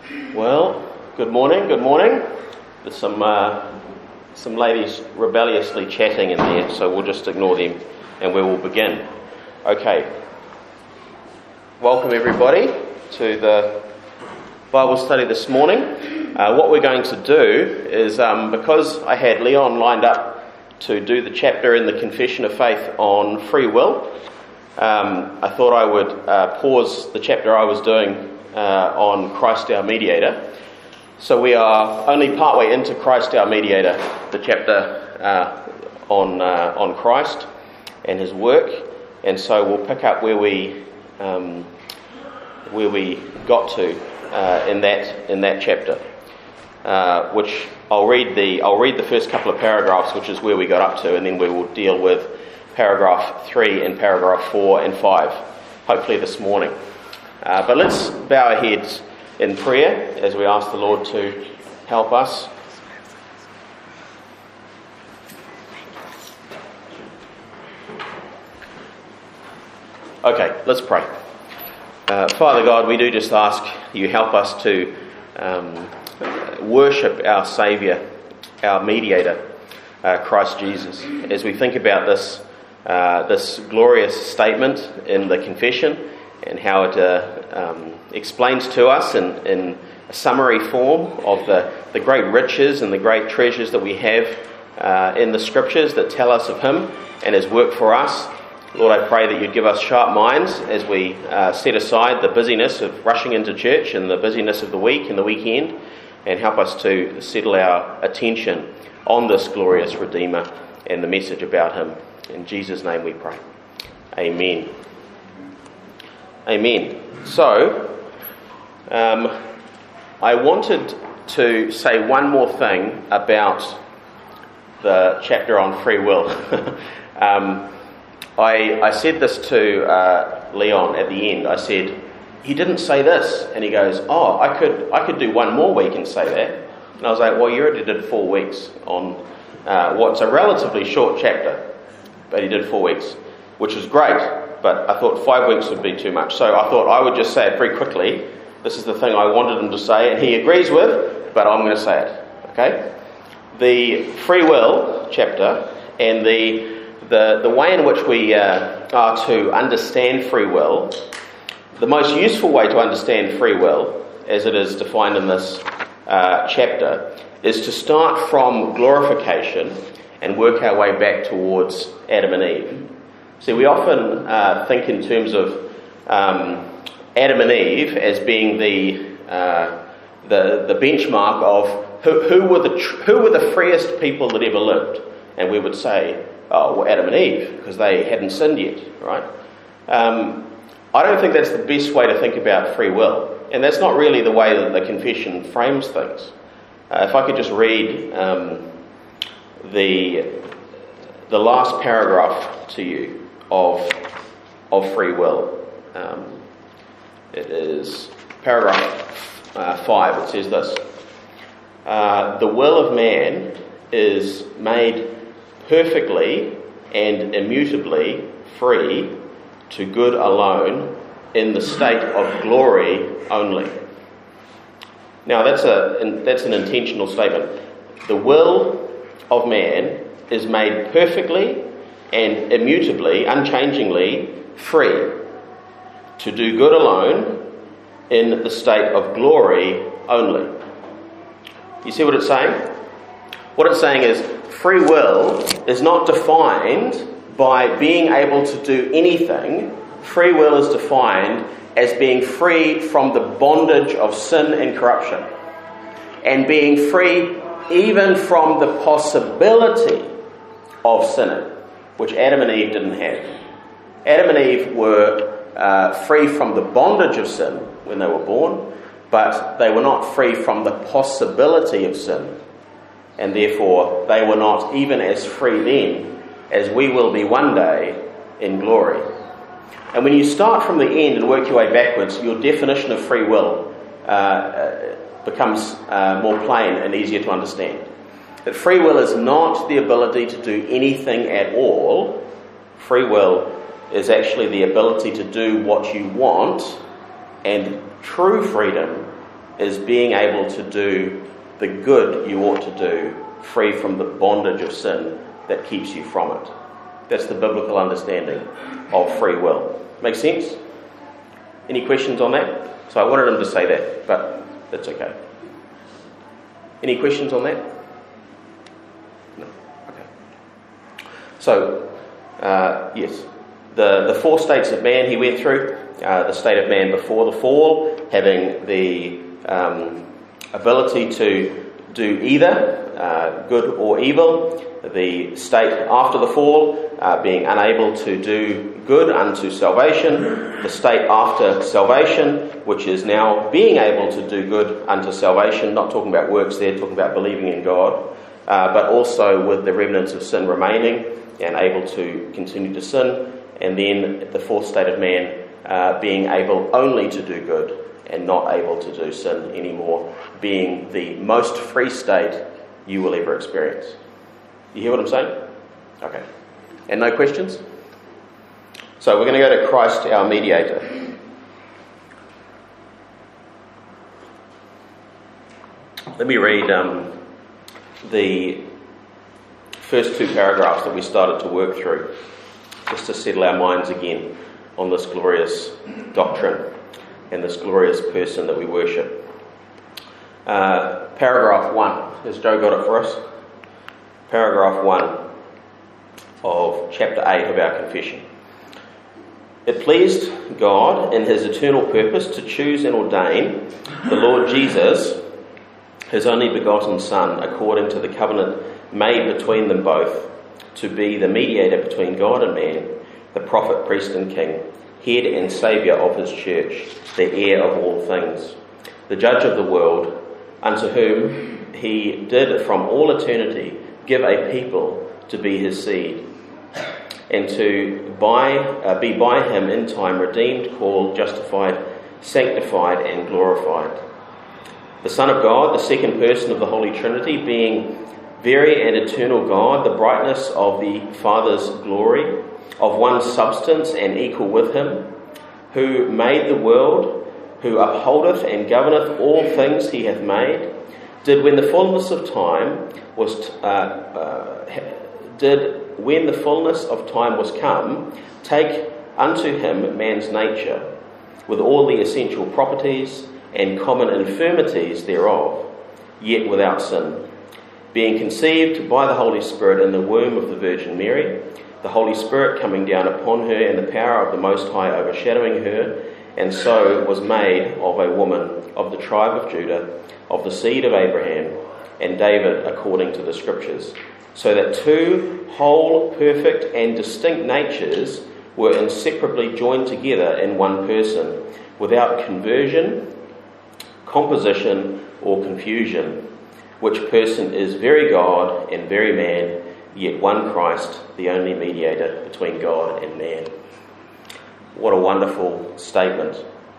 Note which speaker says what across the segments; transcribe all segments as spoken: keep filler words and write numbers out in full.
Speaker 1: Well, good morning, good morning. There's some uh, some ladies rebelliously chatting in there, so we'll just ignore them and we will begin. Okay. Welcome everybody to the Bible study this morning. Uh, what we're going to do is, um, because I had Leon lined up to do the chapter in the Confession of Faith on free will, um, I thought I would uh, pause the chapter I was doing Uh, on Christ our Mediator. So we are only partway into Christ our Mediator, the chapter uh, on uh, on Christ and his work, and so we'll pick up where we um, where we got to uh, in that in that chapter, uh, which I'll read the I'll read the first couple of paragraphs, which is where we got up to, and then we will deal with paragraph three and paragraph four and five, hopefully this morning. Uh, but let's bow our heads in prayer as we ask the Lord to help us. Okay, let's pray. Uh, Father God, we do just ask you help us to um, worship our Saviour, our Mediator, uh, Christ Jesus. As we think about this, uh, this glorious statement in the Confession, and how it uh, um, explains to us in, in a summary form of the, the great riches and the great treasures that we have uh, in the Scriptures that tell us of him and his work for us. Lord, I pray that you'd give us sharp minds as we uh, set aside the busyness of rushing into church and the busyness of the week and the weekend, and help us to settle our attention on this glorious Redeemer and the message about him. In Jesus' name we pray. Amen. Amen. So, um, I wanted to say one more thing about the chapter on free will. um, I, I said this to uh, Leon at the end. I said, he didn't say this. And he goes, oh, I could I could do one more week and say that. And I was like, well, you already did four weeks on uh, what's a relatively short chapter. But he did four weeks, which was great. But I thought five weeks would be too much. So I thought I would just say it very quickly. This is the thing I wanted him to say, and he agrees with, but I'm going to say it. Okay? The free will chapter and the the, the way in which we uh, are to understand free will, the most useful way to understand free will, as it is defined in this uh, chapter, is to start from glorification and work our way back towards Adam and Eve. See, we often uh, think in terms of um, Adam and Eve as being the uh, the, the benchmark of who, who were the tr- who were the freest people that ever lived, and we would say, oh, well, Adam and Eve, because they hadn't sinned yet, right? Um, I don't think that's the best way to think about free will, and that's not really the way that the Confession frames things. Uh, if I could just read um, the the last paragraph to you of of free will. Um, it is paragraph uh, five. It says this: uh, the will of man is made perfectly and immutably free to good alone in the state of glory only. Now that's a that's an intentional statement. The will of man is made perfectly and immutably, unchangingly free to do good alone in the state of glory only. You see what it's saying? What it's saying is free will is not defined by being able to do anything. Free will is defined as being free from the bondage of sin and corruption, and being free even from the possibility of sinning, which Adam and Eve didn't have. Adam and Eve were uh, free from the bondage of sin when they were born, but they were not free from the possibility of sin, and therefore they were not even as free then as we will be one day in glory. And when you start from the end and work your way backwards, your definition of free will uh, becomes uh, more plain and easier to understand. That free will is not the ability to do anything at all. Free will is actually the ability to do what you want, and true freedom is being able to do the good you ought to do, free from the bondage of sin that keeps you from it. That's the biblical understanding of free will. Make sense? Any questions on that? So I wanted him to say that, but that's okay. Any questions on that? No? Okay. So, uh, yes. The, the four states of man he went through. Uh, the state of man before the fall, having the um, ability to do either uh, good or evil. The state after the fall, uh, being unable to do good unto salvation. The state after salvation, which is now being able to do good unto salvation, not talking about works there, talking about believing in God, uh, but also with the remnants of sin remaining and able to continue to sin. And then the fourth state of man, uh, being able only to do good and not able to do sin anymore, being the most free state you will ever experience. You hear what I'm saying? Okay. And no questions? So we're going to go to Christ, our mediator. Let me read um, the first two paragraphs that we started to work through, just to settle our minds again on this glorious doctrine and this glorious person that we worship. Uh, paragraph one. Has Joe got it for us? Paragraph one of chapter eight of our confession. It pleased God in his eternal purpose to choose and ordain the Lord Jesus, his only begotten Son, according to the covenant made between them both, to be the mediator between God and man, the prophet, priest and king, head and saviour of his church, the heir of all things, the judge of the world, unto whom he did from all eternity give a people to be his seed, and to by, uh, be by him in time redeemed, called, justified, sanctified and glorified. The Son of God, the second person of the Holy Trinity, being very and eternal God, the brightness of the Father's glory, of one substance and equal with him, who made the world, who upholdeth and governeth all things he hath made, did when the fullness of time was uh, uh, did when the fullness of time was come, take unto him man's nature, with all the essential properties and common infirmities thereof, yet without sin, being conceived by the Holy Spirit in the womb of the Virgin Mary, the Holy Spirit coming down upon her and the power of the Most High overshadowing her, and so was made of a woman of the tribe of Judah, of the seed of Abraham, and David according to the Scriptures, so that two whole, perfect and distinct natures were inseparably joined together in one person, without conversion, composition or confusion, which person is very God and very man, yet one Christ, the only mediator between God and man. What a wonderful statement.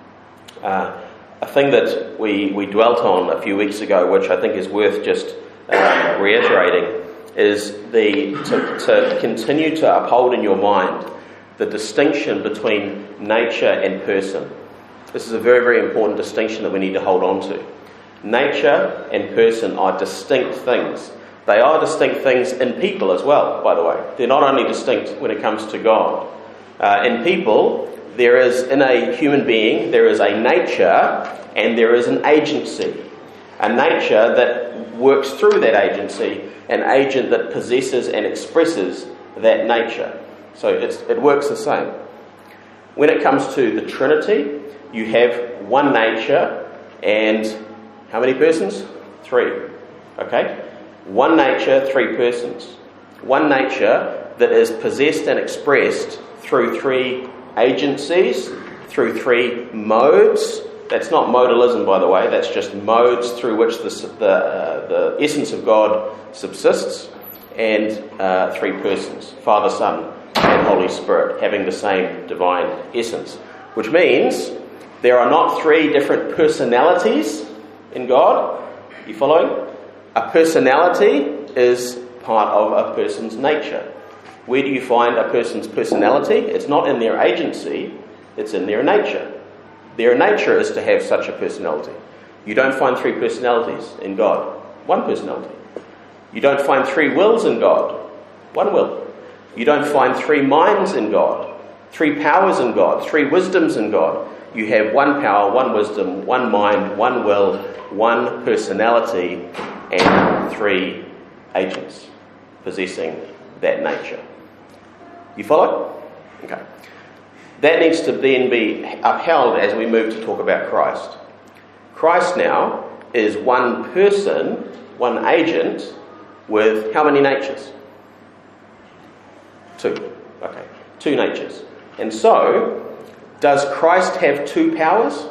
Speaker 1: Uh, a thing that we, we dwelt on a few weeks ago, which I think is worth just uh, reiterating, is the to, to continue to uphold in your mind the distinction between nature and person. This is a very, very important distinction that we need to hold on to. Nature and person are distinct things. They are distinct things in people as well, by the way. They're not only distinct when it comes to God. Uh, in people, there is, in a human being, there is a nature and there is an agency. A nature that works through that agency, an agent that possesses and expresses that nature. So it's, it works the same. When it comes to the Trinity, you have one nature and how many persons? Three. Okay? One nature, three persons. One nature that is possessed and expressed through three agencies, through three modes. That's not modalism, by the way. That's just modes through which the, the, uh, the essence of God subsists. And uh, three persons, Father, Son, and Holy Spirit, having the same divine essence. Which means there are not three different personalities in God. You following? A personality is part of a person's nature. Where do you find a person's personality? It's not in their agency, it's in their nature. Their nature is to have such a personality. You don't find three personalities in God. One personality. You don't find three wills in God. One will. You don't find three minds in God. Three powers in God. Three wisdoms in God. You have one power, one wisdom, one mind, one will, one personality, and three agents possessing that nature. You follow? Okay. That needs to then be upheld as we move to talk about Christ. Christ now is one person, one agent, with how many natures? Two. Okay. Two natures. And so, does Christ have two powers?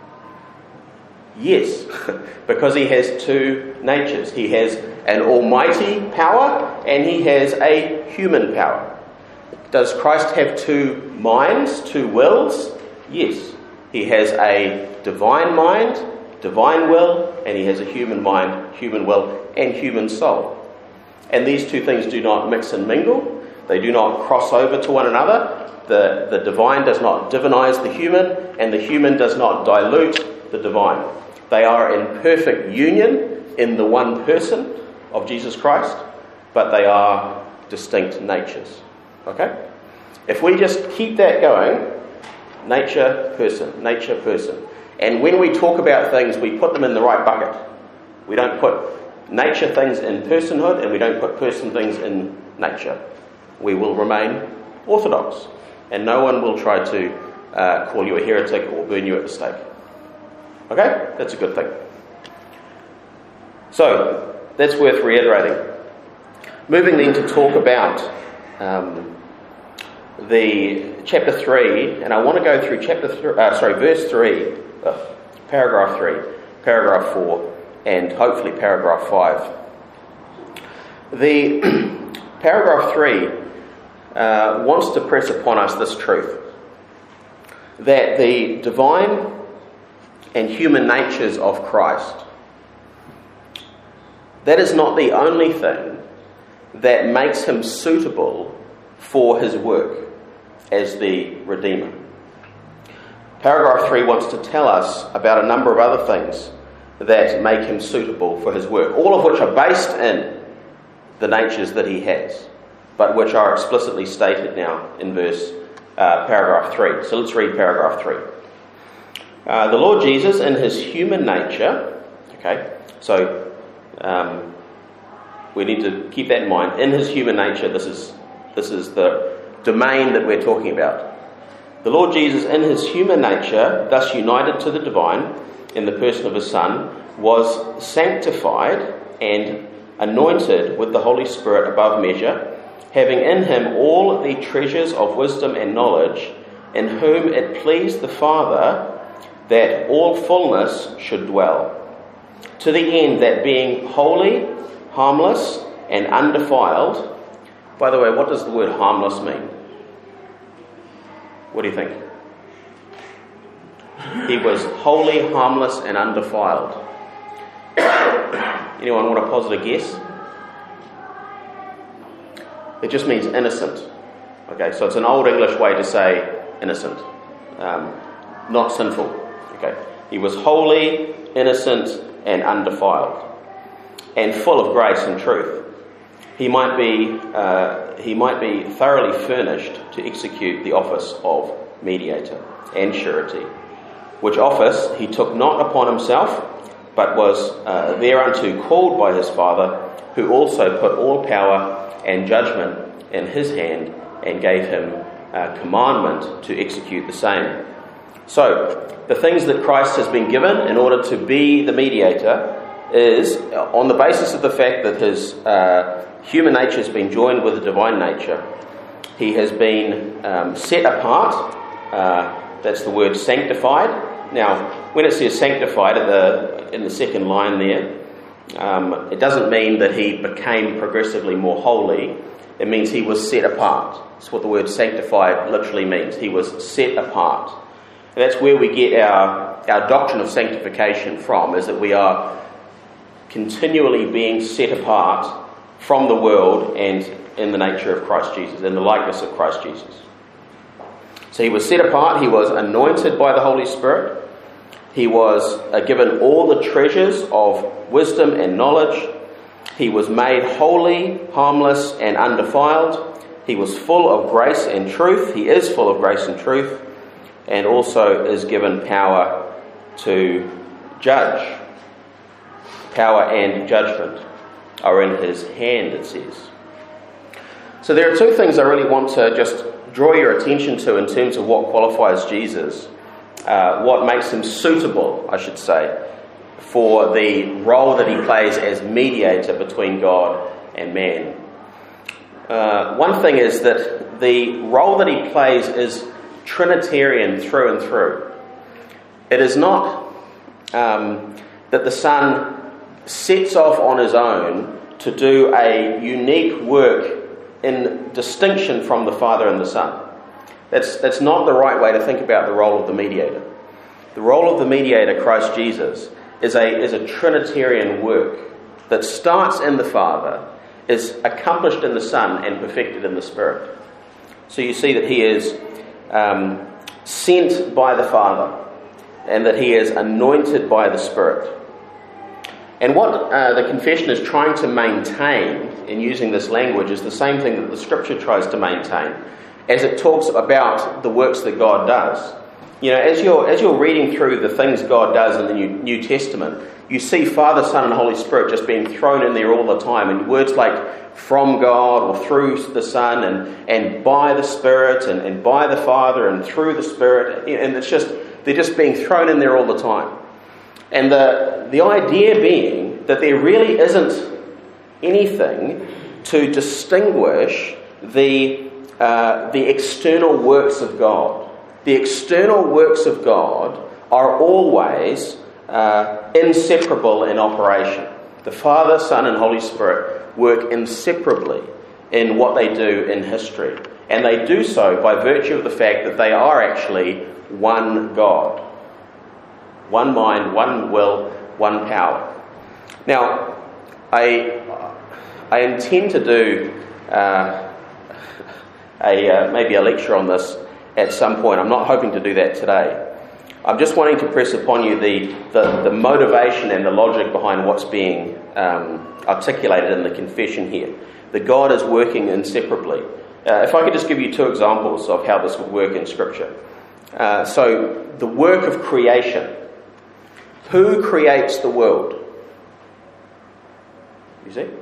Speaker 1: Yes, because he has two natures. He has an almighty power and he has a human power. Does Christ have two minds, two wills? Yes. He has a divine mind, divine will, and he has a human mind, human will, and human soul. And these two things do not mix and mingle. They do not cross over to one another. The, the divine does not divinize the human, and the human does not dilute the divine. They are in perfect union in the one person of Jesus Christ, but they are distinct natures. Okay? If we just keep that going, nature, person, nature, person. And when we talk about things, we put them in the right bucket. We don't put nature things in personhood, and we don't put person things in nature. We will remain orthodox, and no one will try to uh, call you a heretic or burn you at the stake. Okay? That's a good thing. So, that's worth reiterating. Moving then to talk about um, the chapter three, and I want to go through chapter three, uh, sorry, verse three, uh, paragraph three, paragraph four, and hopefully paragraph five. The paragraph three uh, wants to press upon us this truth, that the divine and human natures of Christ, that is not the only thing that makes him suitable for his work as the Redeemer. Paragraph three wants to tell us about a number of other things that make him suitable for his work, all of which are based in the natures that he has, but which are explicitly stated now in verse uh, paragraph three. So let's read paragraph three. Uh, the Lord Jesus, in his human nature, okay, so um, we need to keep that in mind. In his human nature, this is this is the domain that we're talking about. The Lord Jesus, in his human nature, thus united to the divine in the person of his Son, was sanctified and anointed with the Holy Spirit above measure, having in him all the treasures of wisdom and knowledge, in whom it pleased the Father that all fullness should dwell, to the end that being holy, harmless, and undefiled. By the way, what does the word harmless mean? What do you think? He was holy, harmless, and undefiled. Anyone want to posit a guess? It just means innocent. Okay, so it's an old English way to say innocent, um, not sinful. Okay, he was holy, innocent, and undefiled, and full of grace and truth. He might be uh, he might be thoroughly furnished to execute the office of mediator and surety, which office he took not upon himself, but was uh, thereunto called by his Father, who also put all power and judgment in his hand, and gave him uh, commandment to execute the same. So, the things that Christ has been given in order to be the mediator is, on the basis of the fact that his uh, human nature has been joined with the divine nature, he has been um, set apart. Uh, that's the word sanctified. Now, when it says sanctified at the, in the second line there, um, it doesn't mean that he became progressively more holy. It means he was set apart. That's what the word sanctified literally means. He was set apart. And that's where we get our, our doctrine of sanctification from, is that we are continually being set apart from the world and in the nature of Christ Jesus, in the likeness of Christ Jesus. So he was set apart, he was anointed by the Holy Spirit, He was uh, given all the treasures of wisdom and knowledge. He was made holy, harmless, and undefiled. He was full of grace and truth. He is full of grace and truth, and also is given power to judge. Power and judgment are in his hand, it says. So there are two things I really want to just draw your attention to in terms of what qualifies Jesus, uh, what makes him suitable, I should say, for the role that he plays as mediator between God and man. Uh, one thing is that the role that he plays is Trinitarian through and through. It is not um, that the Son sets off on his own to do a unique work in distinction from the Father and the Son. That's, that's not the right way to think about the role of the mediator. The role of the mediator, Christ Jesus, is a, is a Trinitarian work that starts in the Father, is accomplished in the Son, and perfected in the Spirit. So you see that he is um, sent by the Father, and that he is anointed by the Spirit. And what uh, the confession is trying to maintain in using this language is the same thing that the Scripture tries to maintain as it talks about the works that God does. You know, as you're as you're reading through the things God does in the New, New Testament, you see Father, Son, and Holy Spirit just being thrown in there all the time, and words like from God or through the Son and, and by the Spirit and, and by the Father and through the Spirit, and it's just they're just being thrown in there all the time. And the the idea being that there really isn't anything to distinguish the uh, the external works of God. The external works of God are always uh, inseparable in operation. The Father, Son, and Holy Spirit work inseparably in what they do in history. And they do so by virtue of the fact that they are actually one God. One mind, one will, one power. Now, I I intend to do uh, a uh, maybe a lecture on this at some point. I'm not hoping to do that today. I'm just wanting to press upon you the, the, the motivation and the logic behind what's being um, articulated in the confession here. That God is working inseparably. Uh, if I could just give you two examples of how this would work in Scripture. Uh, so, the work of creation. Who creates the world? You see?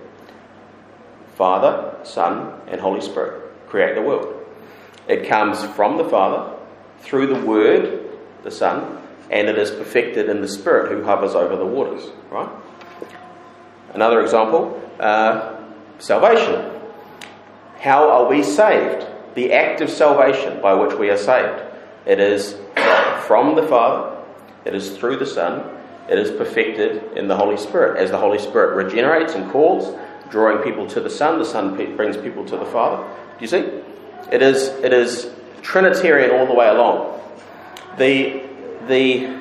Speaker 1: Father, Son, and Holy Spirit create the world. It comes from the Father, through the Word, the Son, and it is perfected in the Spirit who hovers over the waters. Right? Another example, uh, salvation. How are we saved? The act of salvation by which we are saved. It is from the Father, it is through the Son, it is perfected in the Holy Spirit. As the Holy Spirit regenerates and calls, drawing people to the Son, the Son brings people to the Father. Do you see? It is it is Trinitarian all the way along. The the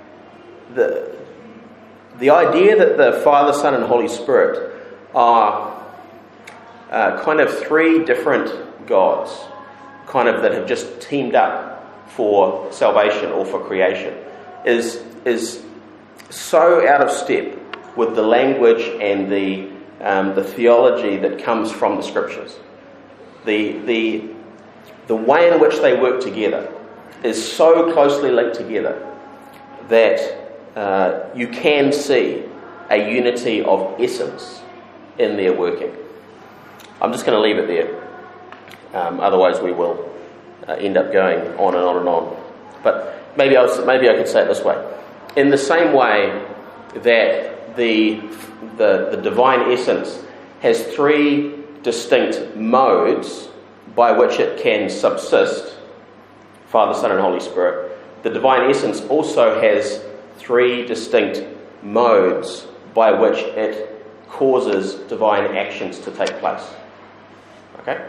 Speaker 1: the the idea that the Father, Son, and Holy Spirit are uh, kind of three different gods, kind of that have just teamed up for salvation or for creation, is is so out of step with the language and the um, the theology that comes from the Scriptures. The the the way in which they work together is so closely linked together that uh, you can see a unity of essence in their working. I'm just going to leave it there. Um, otherwise, we will uh, end up going on and on and on. But maybe I was, maybe I could say it this way: in the same way that the the, the divine essence has three distinct modes by which it can subsist, Father, Son, and Holy Spirit, the divine essence also has three distinct modes by which it causes divine actions to take place. Okay?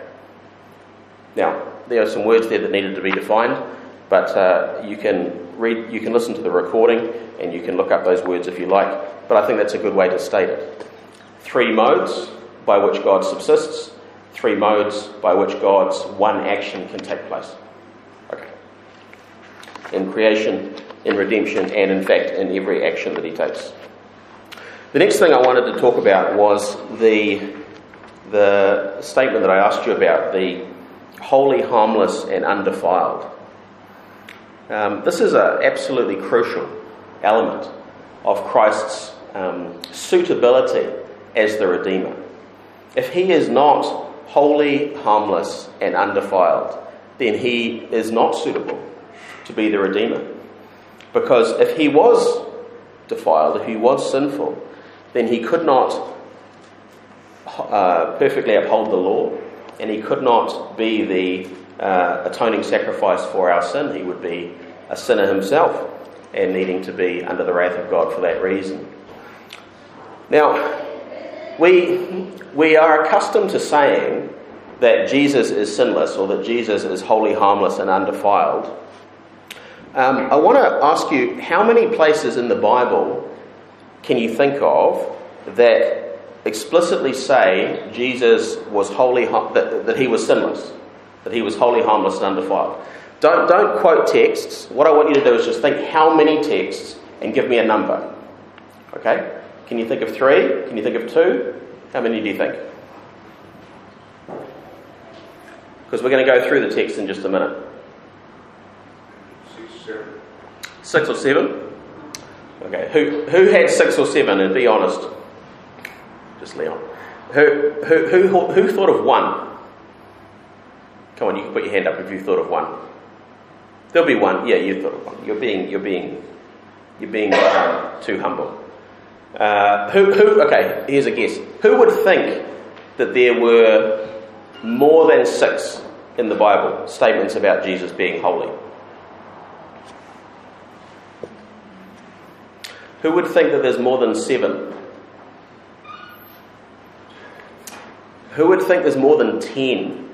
Speaker 1: Now, there are some words there that needed to be defined, but uh, you can read, you can listen to the recording, and you can look up those words if you like. But I think that's a good way to state it. Three modes by which God subsists, three modes by which God's one action can take place. Okay. In creation, in redemption and, in fact, in every action that he takes. The next thing I wanted to talk about was the, the statement that I asked you about, the holy, harmless, and undefiled. Um, this is an absolutely crucial element of Christ's um, suitability as the Redeemer. If he is not holy, harmless, and undefiled, then he is not suitable to be the Redeemer. Because if he was defiled, if he was sinful, then he could not uh, perfectly uphold the law, and he could not be the uh, atoning sacrifice for our sin. He would be a sinner himself and needing to be under the wrath of God for that reason. Now, we, we are accustomed to saying that Jesus is sinless, or that Jesus is wholly harmless and undefiled. Um, I want to ask you, how many places in the Bible can you think of that explicitly say Jesus was wholly, that, that he was sinless, that he was wholly harmless and undefiled? Don't, don't quote texts. What I want you to do is just think how many texts and give me a number. Okay? Can you think of three? Can you think of two? How many do you think? Because we're going to go through the text in just a minute.
Speaker 2: Six, seven.
Speaker 1: Six or seven? Okay. Who who had six or seven? And be honest. Just Leon. Who who who who thought of one? Come on, you can put your hand up if you thought of one. There'll be one. Yeah, you thought of one. You're being you're being you're being um, too humble. Uh, who who? Okay. Here's a guess. Who would think that there were more than six in the Bible statements about Jesus being holy? Who would think that there's more than seven? Who would think there's more than ten?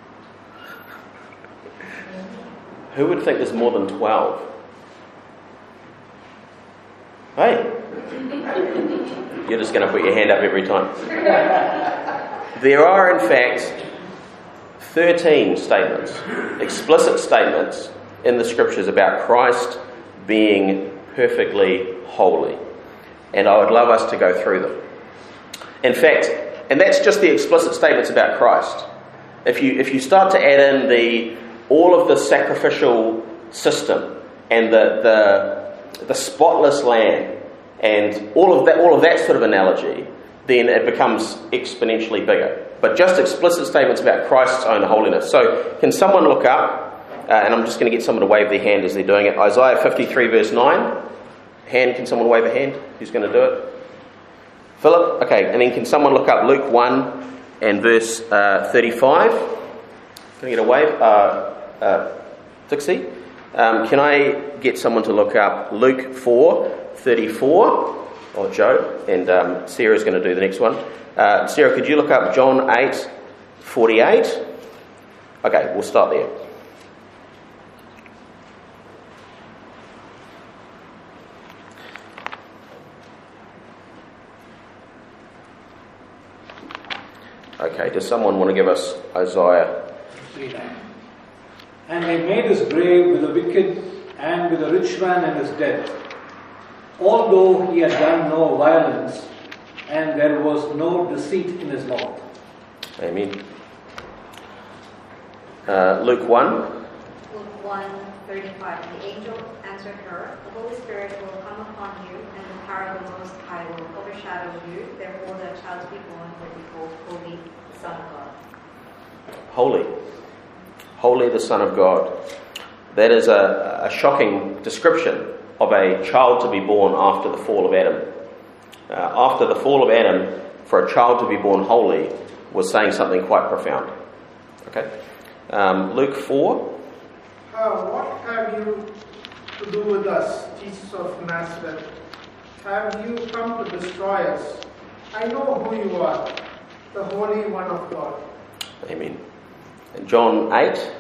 Speaker 1: Who would think there's more than twelve? Hey, you're just going to put your hand up every time. There are, in fact, thirteen statements, explicit statements in the scriptures about Christ being perfectly holy. And I would love us to go through them. In fact, and that's just the explicit statements about Christ. If you if you start to add in the all of the sacrificial system and the the, the spotless lamb and all of that all of that sort of analogy, then it becomes exponentially bigger. But just explicit statements about Christ's own holiness. So can someone look up, uh, and I'm just going to get someone to wave their hand as they're doing it, Isaiah fifty-three verse nine. Hand, can someone wave a hand? Who's going to do it? Philip? Okay, and then can someone look up Luke one and verse uh, thirty-five? Can I get a wave? Uh, uh, Dixie? Um, can I get someone to look up Luke four thirty-four? Or Joe, and um, Sarah's going to do the next one. Uh, Sarah, could you look up John eight forty-eight? Okay, we'll start there. Okay, does someone want to give us Isaiah?
Speaker 3: And he made his grave with the wicked and with the rich man in his death, although he had done no violence, and there was no deceit in his mouth.
Speaker 1: Amen. Uh, Luke one.
Speaker 4: Luke one, thirty-five. The angel answered her, "The Holy Spirit will come upon you, and the power of the Most High will overshadow you. Therefore the child to be born will be called Holy, the Son of God."
Speaker 1: Holy. Holy, the Son of God. That is a, a shocking description of a child to be born after the fall of Adam. Uh, after the fall of Adam, for a child to be born holy was saying something quite profound. Okay, um, Luke four.
Speaker 5: Uh, what have you to do with us, Jesus of Nazareth? Have you come to destroy us? I know who you are, the Holy One of God.
Speaker 1: Amen. And John eight.
Speaker 6: This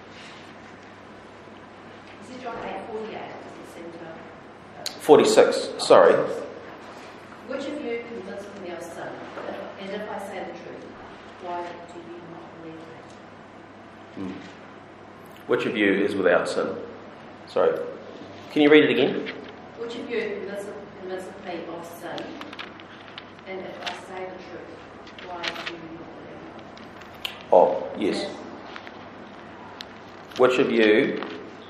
Speaker 6: is John eight forty-eight.
Speaker 1: forty-six, sorry.
Speaker 6: Which of you can listen to your sin? And if I say the truth, why do you not believe me?
Speaker 1: Hmm. Which of you is without sin? Sorry. Can you read it again?
Speaker 6: Which of you convinces convinces me of sin? And if I say the truth, why do you not believe me?
Speaker 1: Oh, yes. Which of you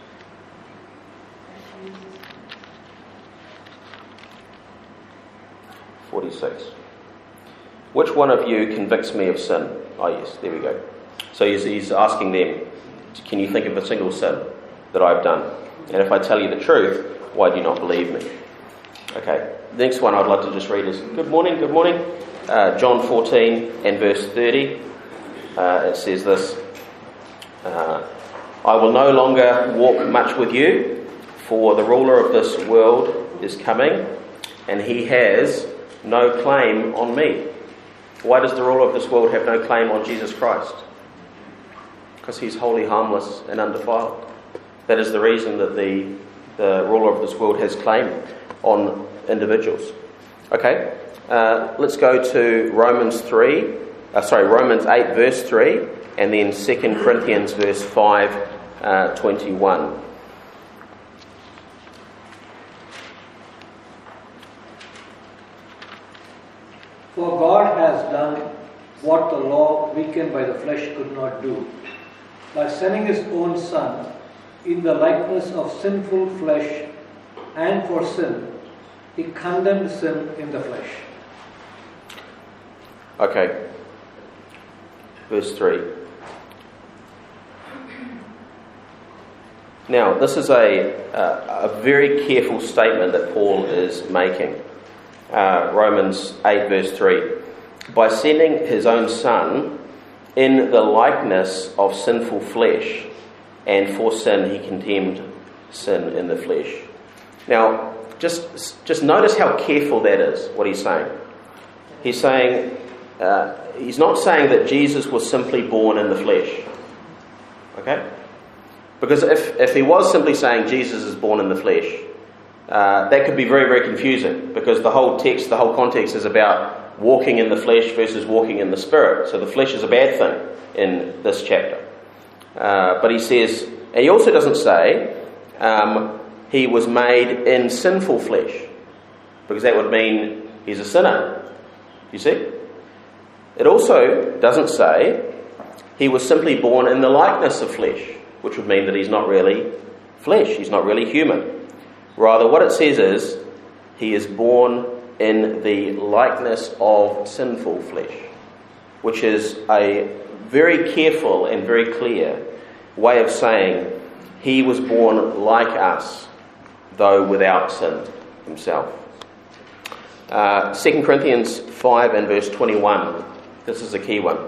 Speaker 1: forty-six. Which one of you convicts me of sin? Oh yes, there we go. So he's, he's asking them, can you think of a single sin that I've done? And if I tell you the truth, why do you not believe me? Okay, the next one I'd like to just read is, good morning, good morning. Uh, John fourteen and verse thirty. Uh, it says this, uh, I will no longer walk much with you, for the ruler of this world is coming, and he has no claim on me. Why does the ruler of this world have no claim on Jesus Christ? Because he's wholly harmless and undefiled. That is the reason that the, the ruler of this world has claim on individuals. Okay, uh, let's go to Romans three, uh, sorry, Romans eight verse three, and then Second Corinthians verse five, uh, twenty-one.
Speaker 3: For God has done what the law, weakened by the flesh, could not do. By sending his own Son in the likeness of sinful flesh, and for sin, he condemned sin in the flesh.
Speaker 1: Okay. Verse three. Now, this is a, a, a very careful statement that Paul is making. Uh, Romans eight verse three. By sending his own Son in the likeness of sinful flesh, and for sin he condemned sin in the flesh. Now, just, just notice how careful that is, what he's saying. He's saying, uh, he's not saying that Jesus was simply born in the flesh. Okay? Because if, if he was simply saying Jesus is born in the flesh, uh, that could be very, very confusing, because the whole text, the whole context is about walking in the flesh versus walking in the spirit. So the flesh is a bad thing in this chapter. Uh, but he says, and he also doesn't say um, he was made in sinful flesh, because that would mean he's a sinner. You see? It also doesn't say he was simply born in the likeness of flesh, which would mean that he's not really flesh, he's not really human. Rather, what it says is he is born in the likeness of sinful flesh, which is a very careful and very clear way of saying he was born like us, though without sin himself. Uh, Second Corinthians five and verse twenty-one. This is a key one.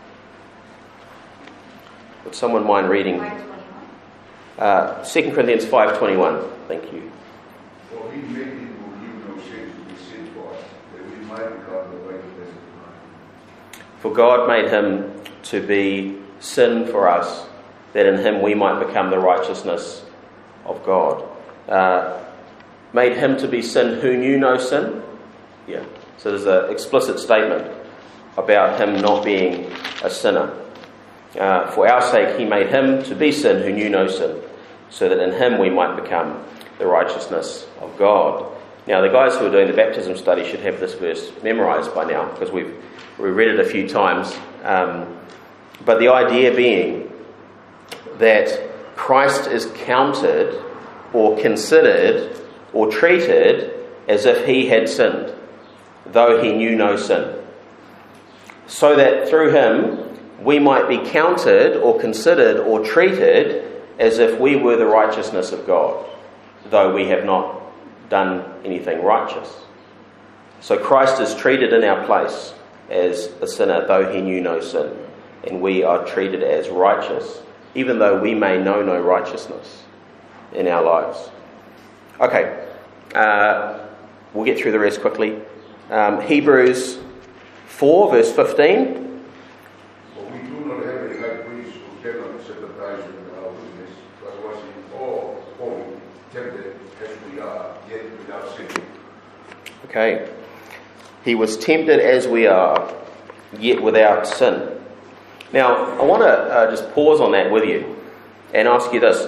Speaker 1: Would someone mind reading? Uh, Second Corinthians five twenty-one. Thank you.
Speaker 2: For he made him who knew no sin to be sin for us, that we might become the righteousness of God.
Speaker 1: For God made him to be sin for us, that in him we might become the righteousness of God. Uh, made him to be sin who knew no sin? Yeah. So there's an explicit statement about him not being a sinner. Uh, for our sake he made him to be sin who knew no sin, so that in him we might become the righteousness of God. Now the guys who are doing the baptism study should have this verse memorized by now, because we've we read it a few times. Um, but the idea being that Christ is counted or considered or treated as if he had sinned, though he knew no sin, so that through him we might be counted or considered or treated as if we were the righteousness of God, though we have not done anything righteous. So Christ is treated in our place as a sinner, though he knew no sin, and we are treated as righteous, even though we may know no righteousness in our lives. Okay, uh, we'll get through the rest quickly. Um, Hebrews four, verse fifteen.
Speaker 2: For we do not have a high priest who cannot sympathize with our weakness, but was in all point tempted as we are, yet without sin.
Speaker 1: Okay. He was tempted as we are, yet without sin. Now, I want to uh, just pause on that with you and ask you this.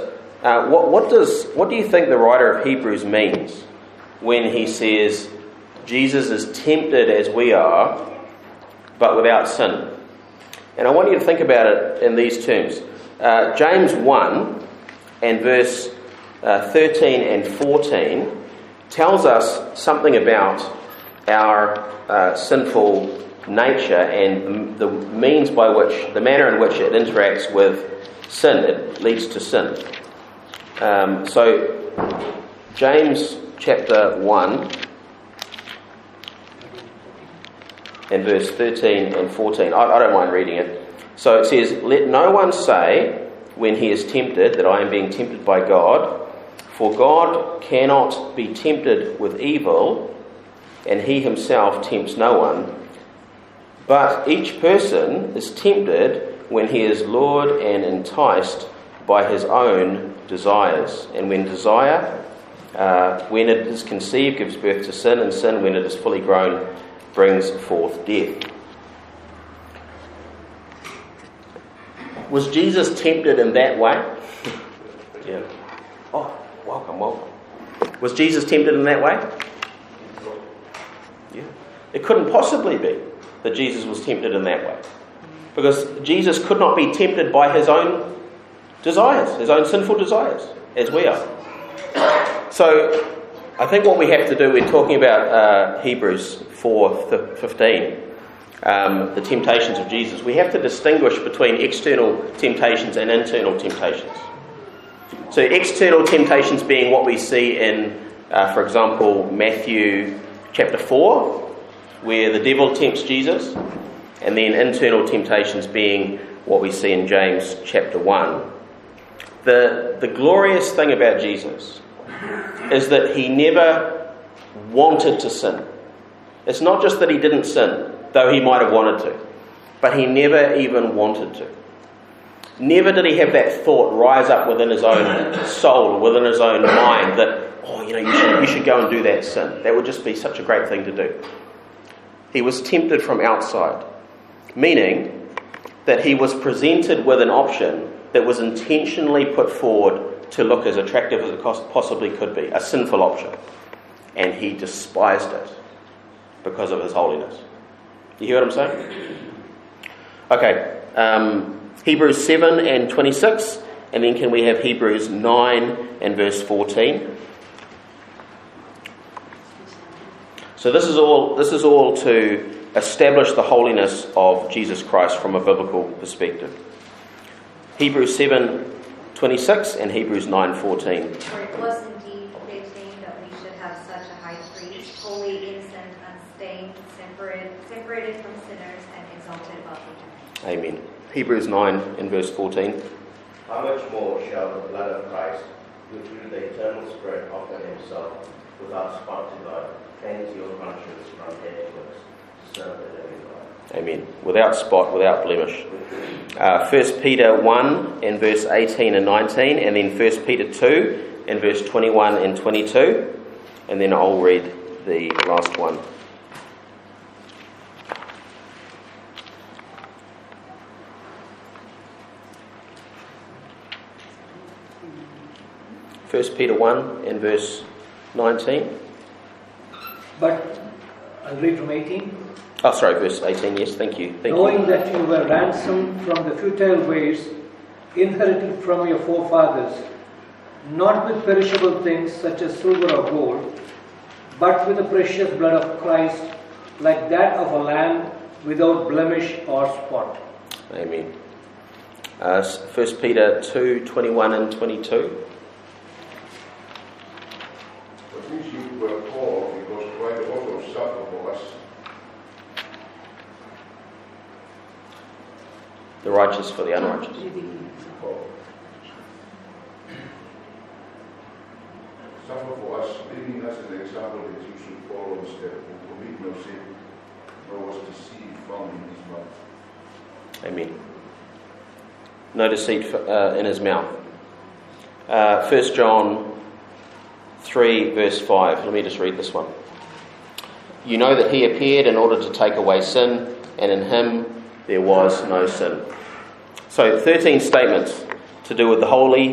Speaker 1: Uh, what, what does what do you think the writer of Hebrews means when he says Jesus is tempted as we are, but without sin? And I want you to think about it in these terms. Uh, James one and verse uh, thirteen and fourteen tells us something about our uh, sinful nature and the means by which, the manner in which it interacts with sin. It leads to sin. Um, so, James chapter one and verse thirteen and fourteen. I, I don't mind reading it. So it says, "Let no one say when he is tempted that I am being tempted by God, for God cannot be tempted with evil, and he himself tempts no one. But each person is tempted when he is lured and enticed by his own desires. And when desire, uh, when it is conceived, gives birth to sin, and sin, when it is fully grown, brings forth death." Was Jesus tempted in that way? Yeah. Oh, welcome, welcome. Was Jesus tempted in that way? Yeah. It couldn't possibly be that Jesus was tempted in that way, because Jesus could not be tempted by his own desires, his own sinful desires, as we are. So, I think what we have to do, we're talking about uh, Hebrews four fifteen, um, the temptations of Jesus. We have to distinguish between external temptations and internal temptations. So, external temptations being what we see in, uh, for example, Matthew chapter four, where the devil tempts Jesus, and then internal temptations being what we see in James chapter one. The, the glorious thing about Jesus is that he never wanted to sin. It's not just that he didn't sin, though he might have wanted to, but he never even wanted to. Never did he have that thought rise up within his own soul, within his own mind, that, oh, you know, you should, you should go and do that sin. That would just be such a great thing to do. He was tempted from outside, meaning that he was presented with an option that was intentionally put forward to look as attractive as it possibly could be, a sinful option. And he despised it because of his holiness. You hear what I'm saying? Okay, um, Hebrews seven and twenty-six, and then can we have Hebrews nine and verse fourteen? So this is all this is all to establish the holiness of Jesus Christ from a biblical perspective. Hebrews seven twenty-six and Hebrews nine fourteen.
Speaker 4: For it was indeed fitting that we should have such a high priest, holy, innocent, unstained, separated, separated from sinners, and exalted above the heavens.
Speaker 1: Amen. Hebrews nine and verse fourteen.
Speaker 7: How much more shall the blood of Christ, who through the eternal Spirit offered himself without spot to God, cleanse your conscience from dead works, to serve the living God?
Speaker 1: Amen. Without spot, without blemish. Uh, First Peter one and verse eighteen and nineteen, and then First Peter two and verse twenty-one and twenty-two, and then I'll read the last one. First Peter one and verse nineteen.
Speaker 3: But I'll read from eighteen.
Speaker 1: Oh, sorry, verse eighteen. Yes, thank you. Thank
Speaker 3: Knowing
Speaker 1: you.
Speaker 3: that you were ransomed from the futile ways inherited from your forefathers, not with perishable things such as silver or gold, but with the precious blood of Christ, like that of a lamb without blemish or spot.
Speaker 1: Amen. Uh, First Peter two twenty-one and twenty-two.
Speaker 2: But these you were called because Christ also suffered for us.
Speaker 1: The righteous for the unrighteous.
Speaker 2: Suffer for us, leaving us an example that you should follow instead, who commit no sin, nor was deceit found in his mouth.
Speaker 1: Amen. No deceit uh, in his mouth. Uh, First John three verse five. Let me just read this one. You know that he appeared in order to take away sin, and in him there was no sin. So thirteen statements to do with the holy,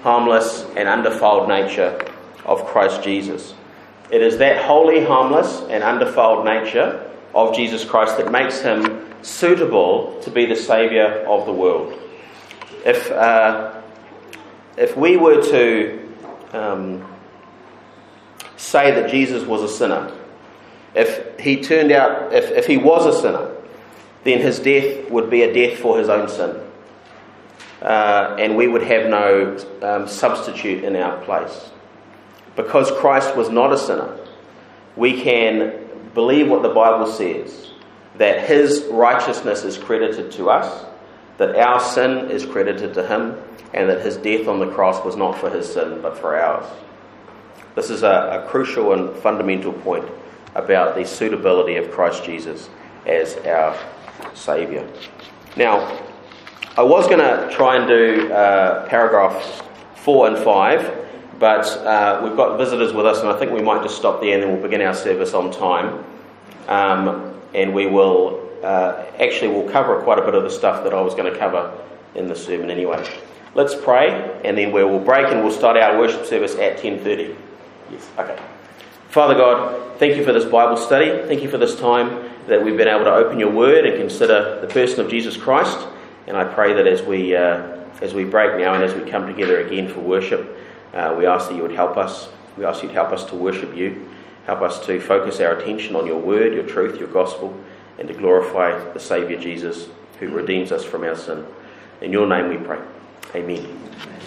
Speaker 1: harmless, and undefiled nature of Christ Jesus. It is that holy, harmless, and undefiled nature of Jesus Christ that makes him suitable to be the Saviour of the world. If uh, if we were to um, say that Jesus was a sinner, if he turned out, if, if he was a sinner, then his death would be a death for his own sin. Uh, and we would have no um, substitute in our place. Because Christ was not a sinner, we can believe what the Bible says, that his righteousness is credited to us, that our sin is credited to him, and that his death on the cross was not for his sin, but for ours. This is a, a crucial and fundamental point about the suitability of Christ Jesus as our Saviour. Now, I was going to try and do uh, paragraphs four and five, but uh, we've got visitors with us, and I think we might just stop there and then we'll begin our service on time. Um, and we will, uh, actually we'll cover quite a bit of the stuff that I was going to cover in the sermon anyway. Let's pray, and then we will break and we'll start our worship service at ten thirty. Yes, okay. Father God, thank you for this Bible study. Thank you for this time that we've been able to open your word and consider the person of Jesus Christ. And I pray that as we uh, as we break now and as we come together again for worship, uh, we ask that you would help us. We ask you to help us to worship you. Help us to focus our attention on your word, your truth, your gospel, and to glorify the Saviour Jesus who redeems us from our sin. In your name we pray. Amen.